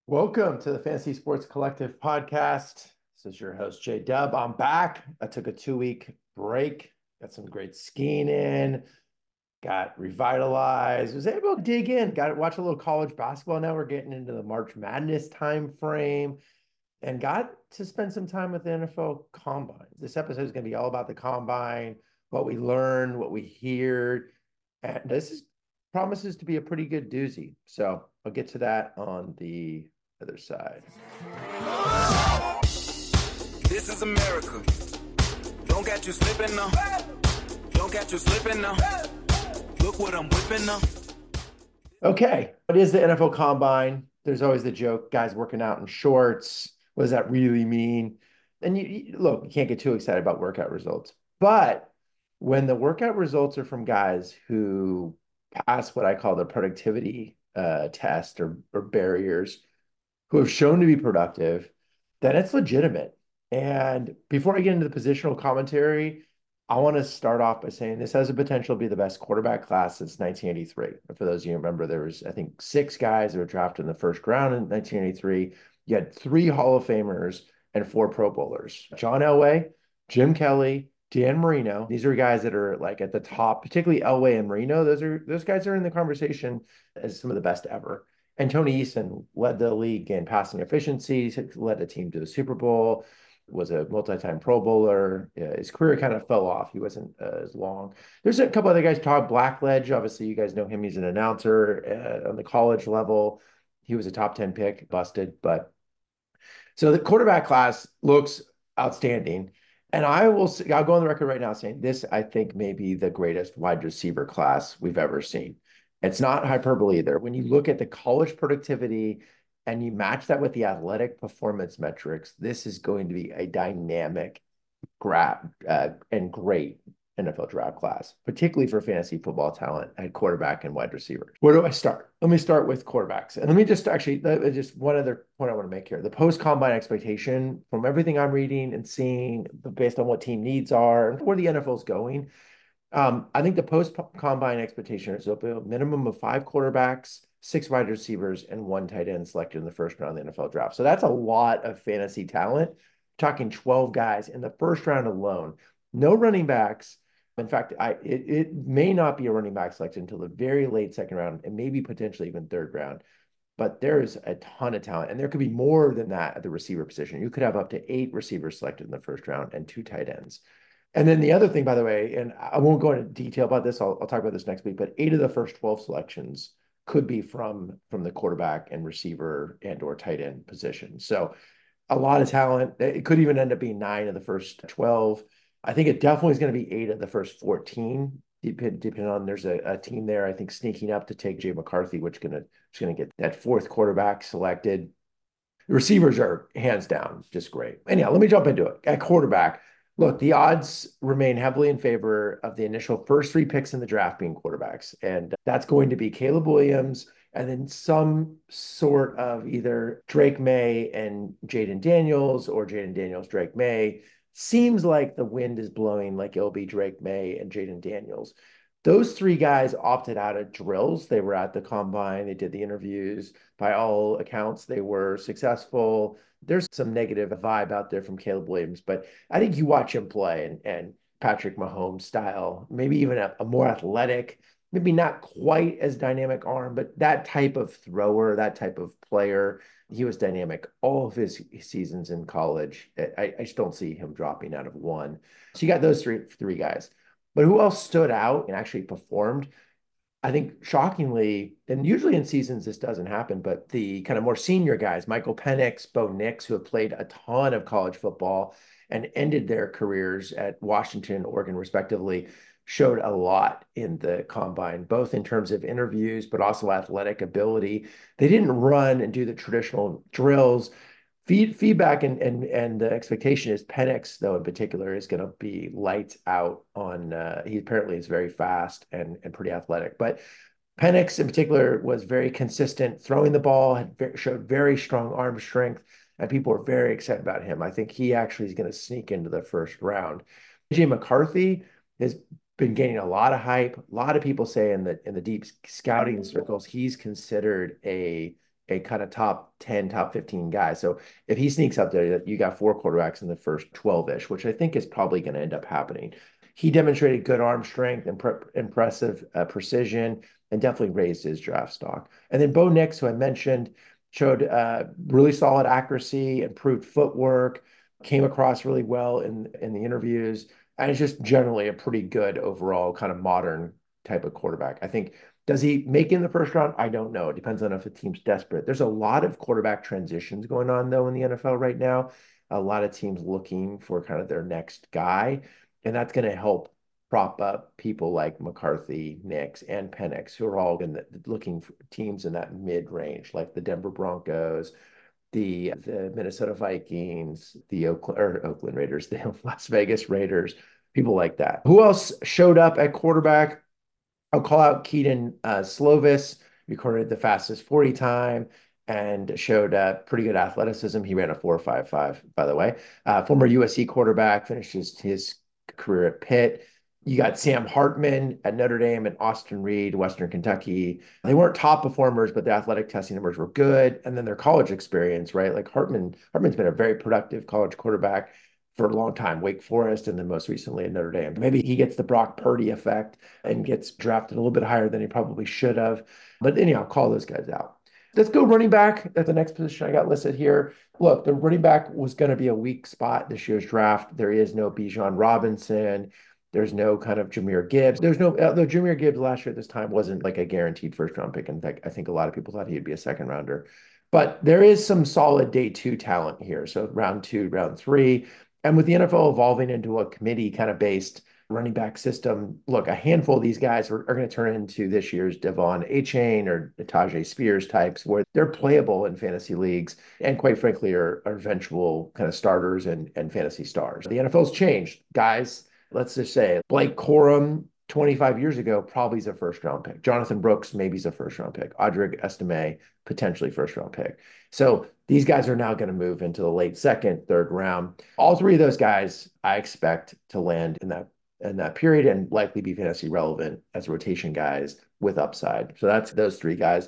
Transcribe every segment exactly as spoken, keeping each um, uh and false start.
Welcome to the Fantasy Sports Collective podcast. This is your host, Jay Dub. I'm back. I took a two week break, got some great skiing in, got revitalized, was able to dig in, got to watch a little college basketball. Now we're getting into the March Madness time frame and got to spend some time with the N F L Combine. This episode is going to be all about the Combine, what we learned, what we heard. And this is promises to be a pretty good doozy. So I'll get to that on the other side. This is America. Don't get you slipping now. Don't get you slipping now. Look what I'm whipping now. Okay, what is the N F L Combine? There's always the joke, guys working out in shorts. What does that really mean? And you, you look, you can't get too excited about workout results. But when the workout results are from guys who pass what I call the productivity uh, test or, or barriers, who have shown to be productive, then it's legitimate. And before I get into the positional commentary, I want to start off by saying this has the potential to be the best quarterback class since nineteen eighty-three. And for those of you who remember, there was, I think, six guys that were drafted in the first round in nineteen eighty-three. You had three Hall of Famers and four Pro Bowlers. John Elway, Jim Kelly, Dan Marino. These are guys that are like at the top, particularly Elway and Marino. Those are those guys are in the conversation as some of the best ever. And Tony Eason led the league in passing efficiency, led the team to the Super Bowl, was a multi-time Pro Bowler. Uh, his career kind of fell off. He wasn't uh, as long. There's a couple other guys. Todd Blackledge, obviously, you guys know him. He's an announcer uh, on the college level. He was a top ten pick, busted. But so the quarterback class looks outstanding. And I will, I'll go on the record right now saying this, I think, may be the greatest wide receiver class we've ever seen. It's not hyperbole either. When you look at the college productivity and you match that with the athletic performance metrics, this is going to be a dynamic grab uh, and great N F L draft class, particularly for fantasy football talent at quarterback and wide receiver. Where do I start? Let me start with quarterbacks. And let me just actually, just one other point I want to make here. The post-combine expectation from everything I'm reading and seeing based on what team needs are and where the N F L is going, um, I think the post-combine expectation is a minimum of five quarterbacks, six wide receivers, and one tight end selected in the first round of the N F L draft. So that's a lot of fantasy talent. Talking twelve guys in the first round alone. No running backs. In fact, I it, it may not be a running back selected until the very late second round and maybe potentially even third round. But there is a ton of talent, and there could be more than that at the receiver position. You could have up to eight receivers selected in the first round and two tight ends. And then the other thing, by the way, and I won't go into detail about this, I'll, I'll talk about this next week, but eight of the first twelve selections could be from from the quarterback and receiver and or tight end position. So a lot of talent. It could even end up being nine of the first twelve. I think it definitely is going to be eight of the first fourteen, depending on there's a, a team there, I think, sneaking up to take Jay McCarthy, which is going to, is going to get that fourth quarterback selected. The receivers are hands down just great. Anyhow, let me jump into it. At quarterback, look, the odds remain heavily in favor of the initial first three picks in the draft being quarterbacks. And that's going to be Caleb Williams, and then some sort of either Drake May and Jayden Daniels or Jayden Daniels, Drake May. Seems like the wind is blowing like it'll be Drake May and Jayden Daniels. Those three guys opted out of drills. They were at the combine. They did the interviews. By all accounts, they were successful. There's some negative vibe out there from Caleb Williams, but I think you watch him play and, and Patrick Mahomes style, maybe even a, a more athletic, maybe not quite as dynamic arm, but that type of thrower, that type of player. He was dynamic all of his seasons in college. I, I just don't see him dropping out of one. So you got those three three guys. But who else stood out and actually performed? I think shockingly, and usually in seasons this doesn't happen, but the kind of more senior guys, Michael Penix, Bo Nix, who have played a ton of college football and ended their careers at Washington, Oregon, respectively, showed a lot in the combine, both in terms of interviews, but also athletic ability. They didn't run and do the traditional drills. Feed, feedback and, and and the expectation is Penix, though, in particular, is going to be lights out on, uh, he apparently is very fast and, and pretty athletic. But Penix in particular was very consistent throwing the ball, had very, showed very strong arm strength, and people were very excited about him. I think he actually is going to sneak into the first round. Jay McCarthy has been gaining a lot of hype. A lot of people say in the in the deep scouting circles, he's considered a a kind of top ten, top fifteen guy. So if he sneaks up there, you got four quarterbacks in the first twelve-ish, which I think is probably going to end up happening. He demonstrated good arm strength and pre- impressive uh, precision and definitely raised his draft stock. And then Bo Nix, who I mentioned, showed uh, really solid accuracy, improved footwork, came across really well in in the interviews, and is just generally a pretty good overall kind of modern type of quarterback. I think does he make it in the first round? I don't know. It depends on if the team's desperate. There's a lot of quarterback transitions going on though in the N F L right now. A lot of teams looking for kind of their next guy, and that's going to help prop up people like McCarthy, Nix, and Penix, who are all in the, looking for teams in that mid range, like the Denver Broncos, the the Minnesota Vikings, the Oakland or Oakland Raiders, the Las Vegas Raiders, people like that. Who else showed up at quarterback? I'll call out Keaton uh, Slovis, recorded the fastest forty time and showed uh, pretty good athleticism. He ran a four five five, by the way. Uh, former U S C quarterback, finished his, his career at Pitt. You got Sam Hartman at Notre Dame and Austin Reed, Western Kentucky. They weren't top performers, but the athletic testing numbers were good. And then their college experience, right? Like Hartman, Hartman's been a very productive college quarterback for a long time, Wake Forest, and then most recently at Notre Dame. Maybe he gets the Brock Purdy effect and gets drafted a little bit higher than he probably should have. But anyhow, I'll call those guys out. Let's go running back at the next position I got listed here. Look, the running back was going to be a weak spot this year's draft. There is no Bijan Robinson. There's no kind of Jahmyr Gibbs. There's no, although Jahmyr Gibbs last year at this time wasn't like a guaranteed first round pick. In fact, I think a lot of people thought he'd be a second rounder. But there is some solid day two talent here. So round two, round three. And with the N F L evolving into a committee kind of based running back system, look, a handful of these guys are, are going to turn into this year's Devon Achane or Najee Spears types, where they're playable in fantasy leagues and quite frankly are, are eventual kind of starters and, and fantasy stars. The N F L's changed. Guys, let's just say Blake Corum twenty-five years ago probably is a first round pick. Jonathan Brooks maybe is a first round pick. Audric Estime potentially first round pick. So these guys are now going to move into the late second, third round. All three of those guys I expect to land in that in that period and likely be fantasy relevant as rotation guys with upside. So that's those three guys.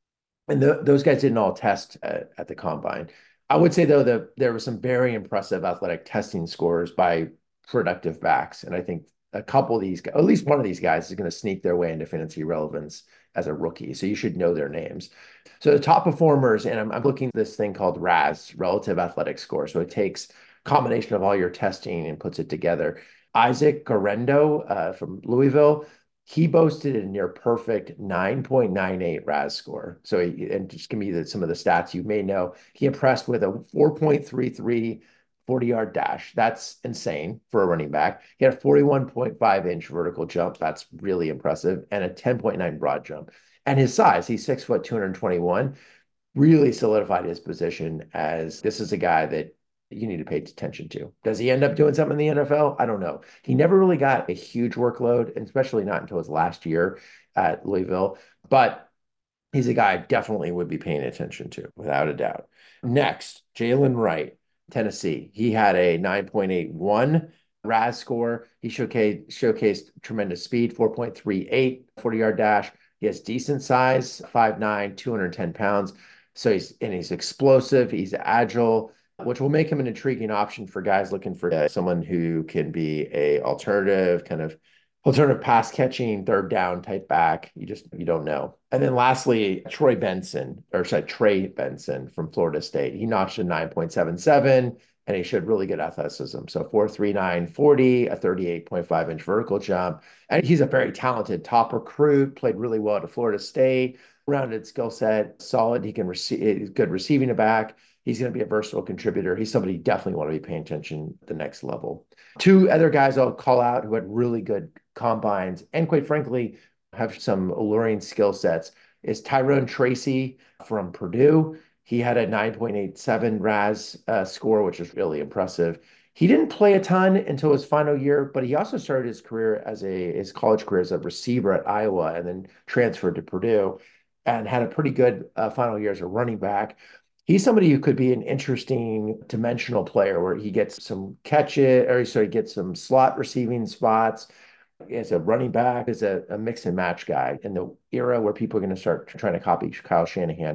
And the, those guys didn't all test at, at the combine. I would say though that there were some very impressive athletic testing scores by productive backs, and I think a couple of these, at least one of these guys, is going to sneak their way into fantasy relevance as a rookie. So you should know their names. So the top performers, and I'm, I'm looking at this thing called R A S, Relative Athletic Score. So it takes a combination of all your testing and puts it together. Isaac Guerendo uh, from Louisville, he boasted a near perfect nine point nine eight R A S score. So, he, and just give me the, some of the stats you may know. He impressed with a four point three three forty-yard dash. That's insane for a running back. He had a forty-one point five inch vertical jump. That's really impressive. And a ten point nine broad jump. And his size, he's six foot, two hundred twenty-one, really solidified his position as this is a guy that you need to pay attention to. Does he end up doing something in the N F L? I don't know. He never really got a huge workload, especially not until his last year at Louisville. But he's a guy I definitely would be paying attention to, without a doubt. Next, Jalen Wright, Tennessee. He had a nine point eight one R A S score. He showcased, showcased tremendous speed, four point three eight forty-yard dash. He has decent size, five nine, two hundred ten pounds. So he's, and he's explosive, he's agile, which will make him an intriguing option for guys looking for uh, someone who can be a alternative kind of alternative pass catching third down type back. You just, you don't know. And then lastly, Troy Benson, or sorry, Trey Benson from Florida State. He notched a nine point seven seven and he showed really good athleticism. So four three nine forty, a thirty-eight point five inch vertical jump. And he's a very talented top recruit, played really well at Florida State, rounded skill set, solid. He can receive, good receiving a back. He's going to be a versatile contributor. He's somebody you definitely want to be paying attention at the next level. Two other guys I'll call out who had really good combines and quite frankly have some alluring skill sets is Tyrone Tracy from Purdue. He had a nine point eight seven R A S uh, score, which is really impressive. He didn't play a ton until his final year, but he also started his career as a his college career as a receiver at Iowa and then transferred to Purdue and had a pretty good uh, final year as a running back. He's somebody who could be an interesting dimensional player where he gets some catches, or sorry, gets some slot receiving spots as a running back, as a, a mix and match guy in the era where people are going to start trying to copy Kyle Shanahan.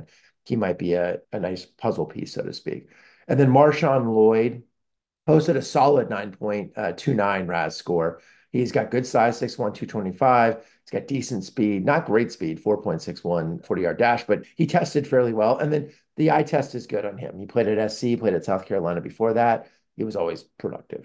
he might be a, a nice puzzle piece, so to speak. And then Marshawn Lloyd posted a solid nine point two nine R A S score. He's got good size, six one, two twenty-five. He's got decent speed, not great speed, four point six one forty-yard dash, but he tested fairly well. And then the eye test is good on him. He played at S C, played at South Carolina before that. He was always productive.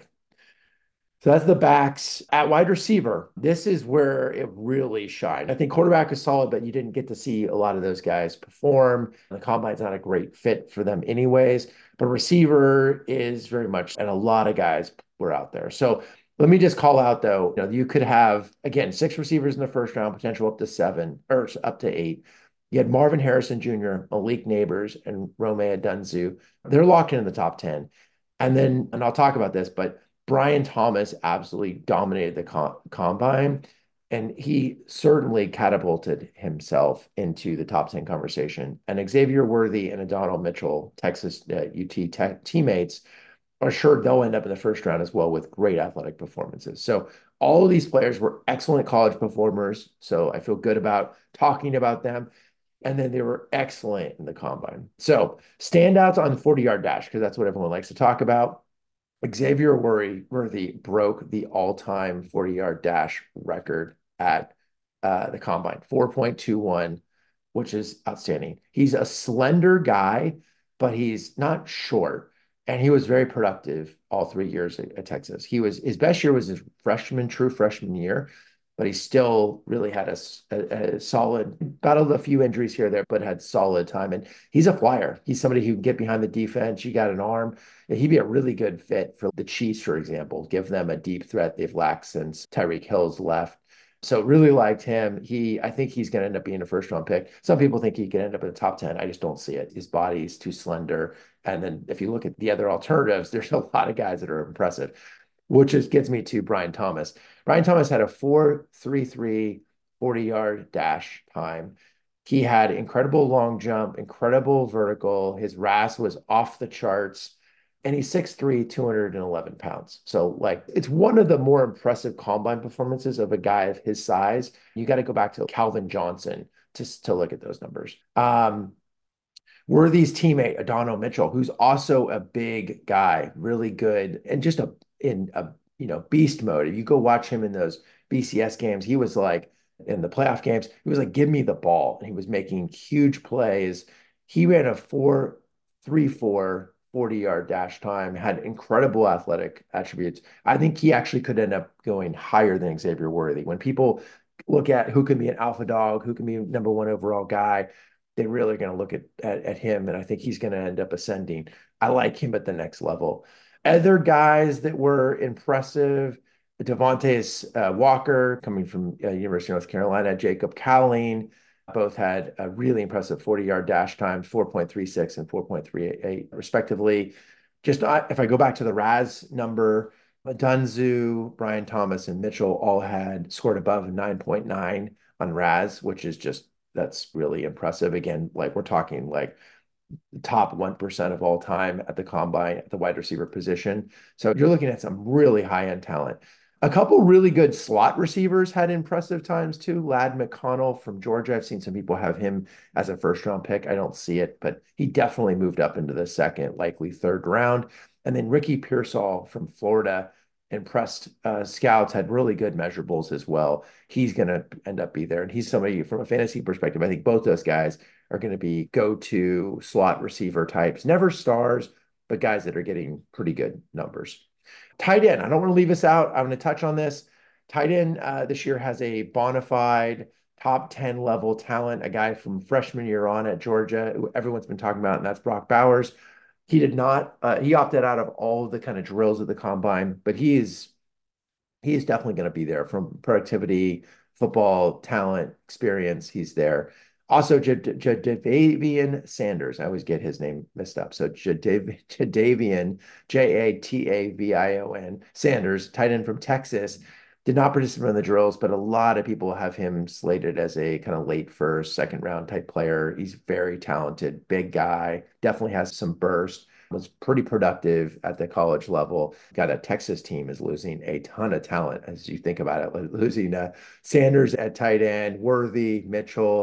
So that's the backs. At wide receiver, this is where it really shined. I think quarterback is solid, but you didn't get to see a lot of those guys perform. The combine's not a great fit for them anyways, but receiver is very much, and a lot of guys were out there. So let me just call out though, you know, you could have, again, six receivers in the first round, potential up to seven or up to eight. You had Marvin Harrison Junior, Malik Neighbors, and Romeo Dunzu. They're locked in the top ten. And then, and I'll talk about this, but Brian Thomas absolutely dominated the com combine, and he certainly catapulted himself into the top ten conversation. And Xavier Worthy and Adonal Mitchell, Texas uh, U T teammates, are sure they'll end up in the first round as well with great athletic performances. So all of these players were excellent college performers. So I feel good about talking about them. And then they were excellent in the combine. So standouts on the forty-yard dash, because that's what everyone likes to talk about. Xavier Worthy broke the all-time forty-yard dash record at uh, the combine, four point two one, which is outstanding. He's a slender guy, but he's not short. And he was very productive all three years at, at Texas. He was his best year was his freshman, true freshman year, but he still really had a, a, a solid, battled a few injuries here or there, but had solid time. And he's a flyer. He's somebody who can get behind the defense. You got an arm. He'd be a really good fit for the Chiefs, for example, give them a deep threat they've lacked since Tyreek Hill's left. So really liked him. He, I think he's going to end up being a first round pick. Some people think he could end up in the top ten. I just don't see it. His body's too slender. And then if you look at the other alternatives, there's a lot of guys that are impressive, which is, gets me to Brian Thomas. Brian Thomas had a four three three forty-yard dash time. He had incredible long jump, incredible vertical. His R A S was off the charts. And he's six three, two hundred eleven pounds. So, like, it's one of the more impressive combine performances of a guy of his size. You got to go back to Calvin Johnson to, to look at those numbers. Um, Worthy's teammate, Adonal Mitchell, who's also a big guy, really good, and just a in a you know beast mode. If you go watch him in those B C S games, he was like in the playoff games, he was like, give me the ball. And he was making huge plays. He ran a four three four forty-yard dash time, had incredible athletic attributes. I think he actually could end up going higher than Xavier Worthy. When people look at who can be an alpha dog, who can be number one overall guy, they really are going to look at, at, at him, and I think he's going to end up ascending. I like him at the next level. Other guys that were impressive, Devontae uh, Walker, coming from uh, University of North Carolina, Jacob Cowling, both had a really impressive forty-yard dash times, four point three six and four point three eight, respectively. Just uh, if I go back to the R A S number, Dunzu, Brian Thomas, and Mitchell all had scored above nine point nine on R A S, which is just, that's really impressive. Again, like we're talking like top one percent of all time at the combine at the wide receiver position. So you're looking at some really high-end talent. A couple really good slot receivers had impressive times too. Ladd McConnell from Georgia. I've seen some people have him as a first round pick. I don't see it, but he definitely moved up into the second, likely third round. And then Ricky Pearsall from Florida impressed uh, scouts, had really good measurables as well. He's going to end up be there. And he's somebody from a fantasy perspective, I think both those guys are going to be go-to slot receiver types, never stars, but guys that are getting pretty good numbers. Tight end, I don't want to leave this out. I'm going to touch on this. Tight end uh, this year has a bona fide top ten level talent, a guy from freshman year on at Georgia, who everyone's been talking about, and that's Brock Bowers. He did not, uh, he opted out of all of the kind of drills of the combine, but he is, he is definitely going to be there from productivity, football, talent, experience. He's there. Also, Jadavian Sanders. I always get his name messed up. So Jadav Jadavian, J A T A V I O N, Sanders, tight end from Texas, did not participate in the drills, but a lot of people have him slated as a kind of late first, second round type player. He's very talented, big guy, definitely has some burst, was pretty productive at the college level. Got a Texas team is losing a ton of talent as you think about it, losing uh, Sanders at tight end, Worthy, Mitchell,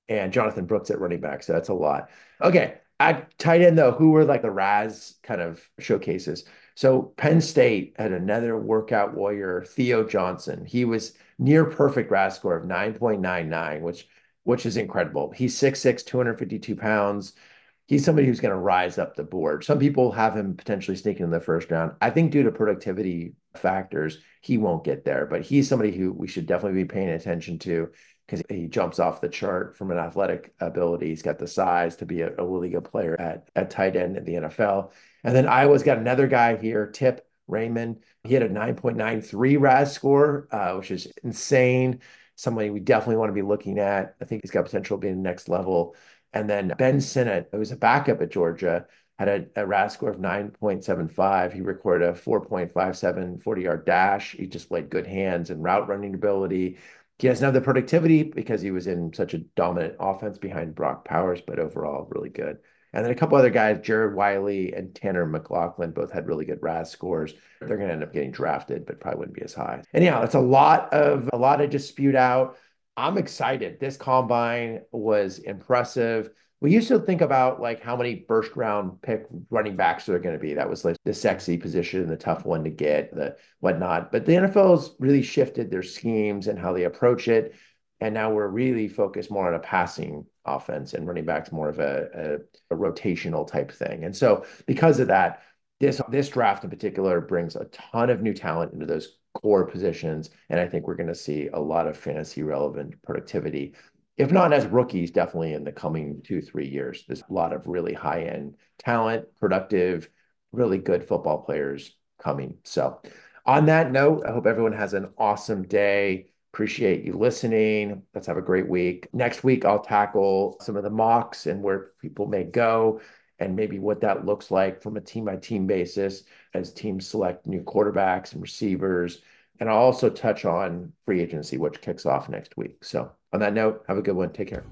and Jonathan Brooks at running back. So that's a lot. Okay. At tight end, though, who were like the Raz kind of showcases? So Penn State had another workout warrior, Theo Johnson. He was near perfect R A S score of nine point nine nine, which which is incredible. He's six six, two hundred fifty-two pounds. He's somebody who's going to rise up the board. Some people have him potentially sneaking in the first round. I think due to productivity factors, he won't get there, but he's somebody who we should definitely be paying attention to because he jumps off the chart from an athletic ability. He's got the size to be a, a really good player at, at tight end in the N F L. And then Iowa's got another guy here, Tip Raymond. He had a nine point nine three R A S score, uh, which is insane. Somebody we definitely want to be looking at. I think he's got potential being the next level. And then Ben Sinnott, who was a backup at Georgia, had a, a R A S score of nine point seven five. He recorded a four point five seven forty-yard dash. He displayed good hands and route running ability. He doesn't have the productivity because he was in such a dominant offense behind Brock Powers, but overall really good. And then a couple other guys, Jared Wiley and Tanner McLaughlin, both had really good R A S scores. They're going to end up getting drafted, but probably wouldn't be as high. Anyhow, it's a lot of a lot of dispute out. I'm excited. This combine was impressive. We used to think about like how many first round pick running backs are going to be. That was like the sexy position, the tough one to get, the whatnot. But the N F L has really shifted their schemes and how they approach it. And now we're really focused more on a passing offense and running backs more of a, a, a rotational type thing. And so because of that, this, this draft in particular brings a ton of new talent into those core positions. And I think we're going to see a lot of fantasy relevant productivity, if not as rookies, definitely in the coming two, three years. There's a lot of really high end talent, productive, really good football players coming. So on that note, I hope everyone has an awesome day. Appreciate you listening. Let's have a great week. Next week, I'll tackle some of the mocks and where people may go and maybe what that looks like from a team-by-team basis as teams select new quarterbacks and receivers. And I'll also touch on free agency, which kicks off next week. So on that note, have a good one. Take care.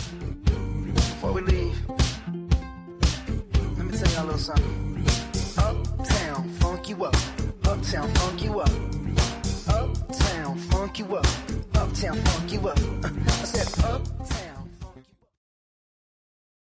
Before we leave, let me tell y'all a little something. Uptown, funk you up. Uptown, funk you up. Uptown, funk you up. Uptown, funk you up.